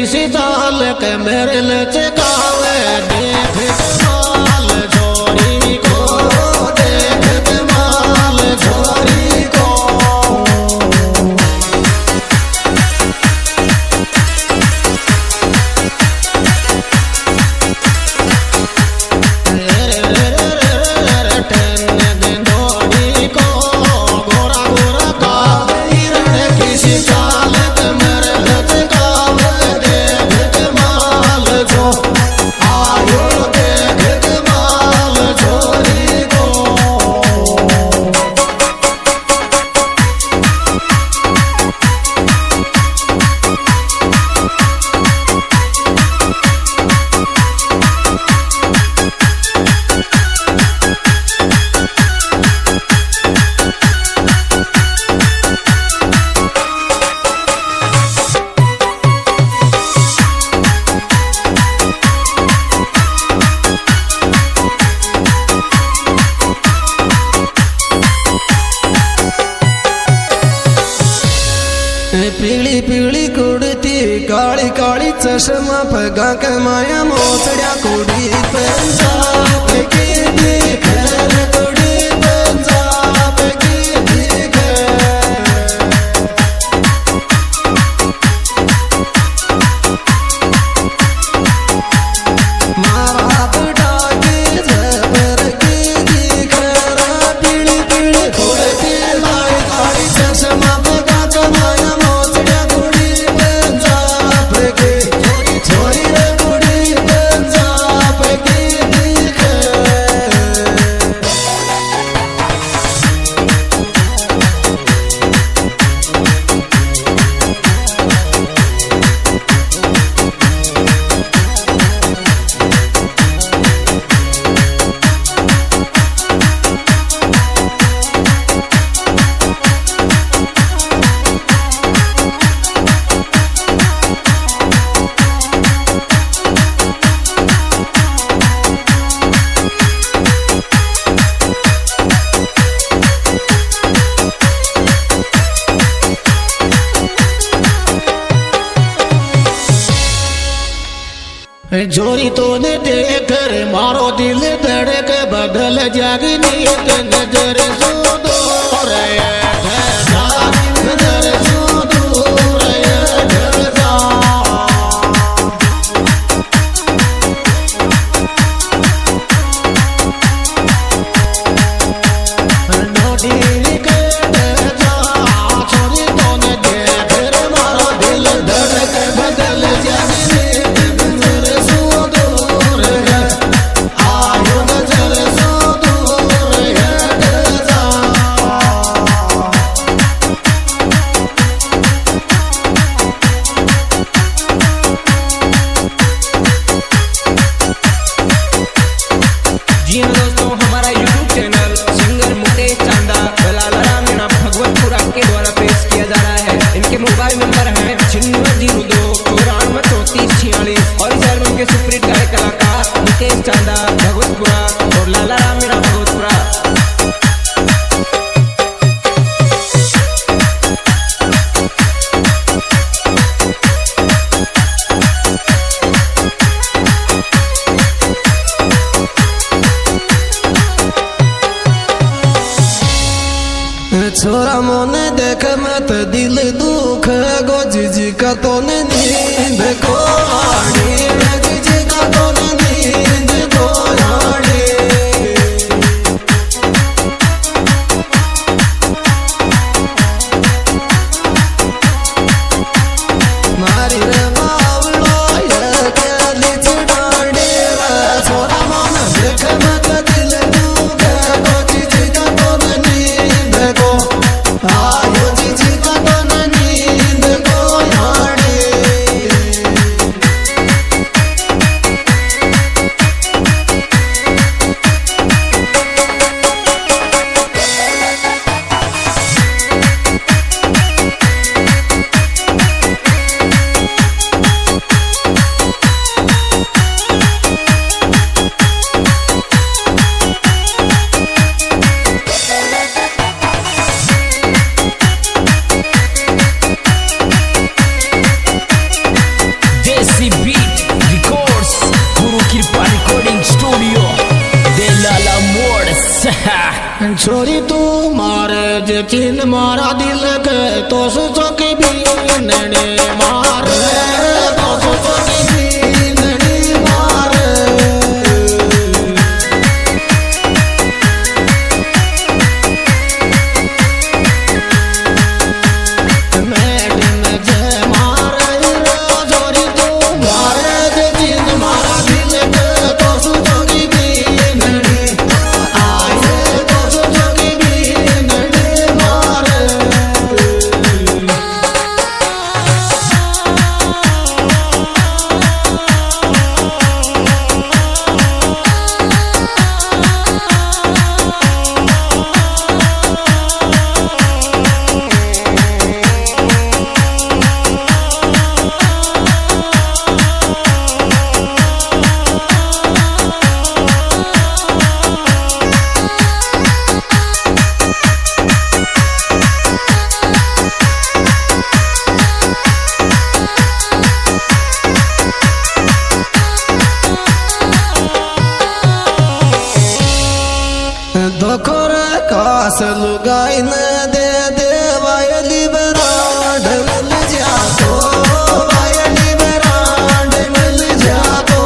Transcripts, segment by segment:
किसी चाल के मेरे लचकावे देख कमाल छोरी को देख कमाल छोरी को पीली पीली कुड़ती काली काली चश्मा पगा के माया मोचड़िया कुड़ी पंजाब की दिखर कुड़ी पंजाब की दिखर मारा बुढ़ा की जबर की दिखर पीली पीली कुड़ती काली काली चश्मा पगा के माया जोरी तो ने देख रे मारो दिल धड़क बदल जागी नीत नजर सो दूर नजर सो दूर छोरी तो ने देख रे मारो दिल धड़क बदल जागी मोबाइल नंबर है 9602943446 और इस एल्बम के सुपरहिट गायक कलाकार मुकेश चांदा भगवतपुरा और लाला राम मीणा भगवतपुरा। छोरा मोने देख मत दिल दुख गो जीजी का तो नींद को जीजी का तो नींद को मारी रे बावलो ये क्या लीच डांडे छोरा मोने देख मत दिल दुख गो जीजी का तो नींद को आयो जीजी का तो नींद को छोरी तू मारे जे चिन मारा दिल के तो सोची बीनने मारे तो सोची बीनने मारे मैडम जे मारे छोरी तू मारे जे चिन मारा दिल के तो सोची बीनने आए तो सोची बीनने मारे दोखर कास लुगाई न दे दे वायली बराड मिल जातो वायली बराड मिल जातो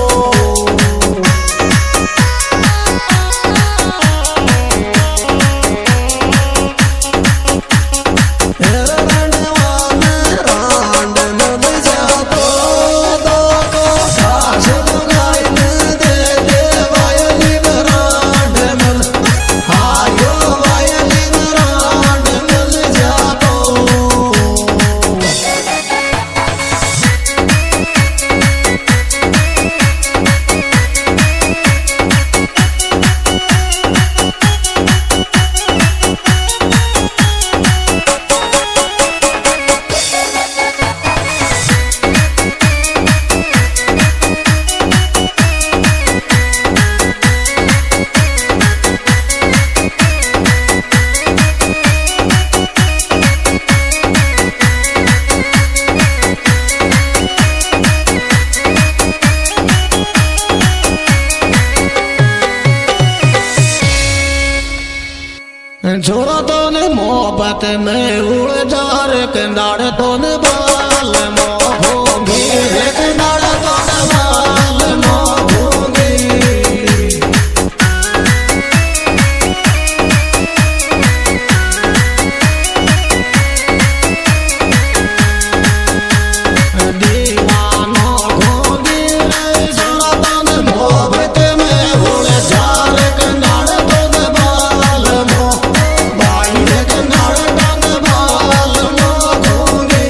रंडवान रांड मिल जातो दोको कास लुगाई न दे दे वायली बराड मिल आयो वायली बराड मिल जातो छोरा तो ने मोहब्बत में उड़ जा रे कंदाड़ तो ने बाल मोहोगी रे कंदाड़ तो ने बाल मोहोगी दीवानो होगी रे छोरा तो ने मोहब्बत में उड़ जा रे कंदाड़ तो ने बाल मोह बाई रे कंदाड़ तो ने बाल मोहोगी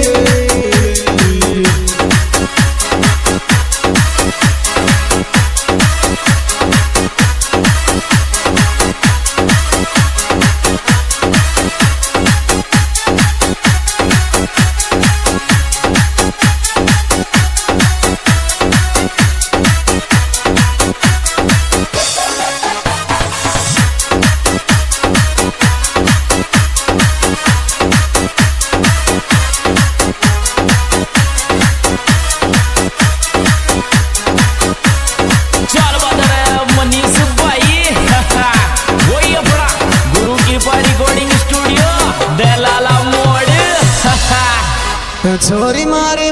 चल बदर मनीष भाई वही अपना गुरु कृपा रिकॉर्डिंग स्टूडियो दलाला मोड़ छोरी मारे